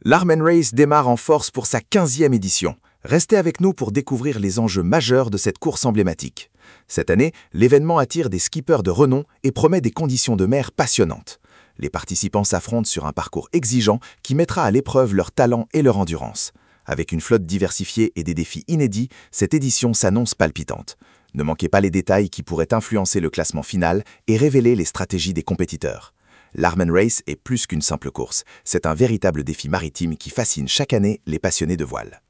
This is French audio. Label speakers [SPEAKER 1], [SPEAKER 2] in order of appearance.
[SPEAKER 1] L'Armen Race démarre en force pour sa 15e édition. Restez avec nous pour découvrir les enjeux majeurs de cette course emblématique. Cette année, l'événement attire des skippers de renom et promet des conditions de mer passionnantes. Les participants s'affrontent sur un parcours exigeant qui mettra à l'épreuve leur talent et leur endurance. Avec une flotte diversifiée et des défis inédits, cette édition s'annonce palpitante. Ne manquez pas les détails qui pourraient influencer le classement final et révéler les stratégies des compétiteurs. L'Armen Race est plus qu'une simple course, c'est un véritable défi maritime qui fascine chaque année les passionnés de voile.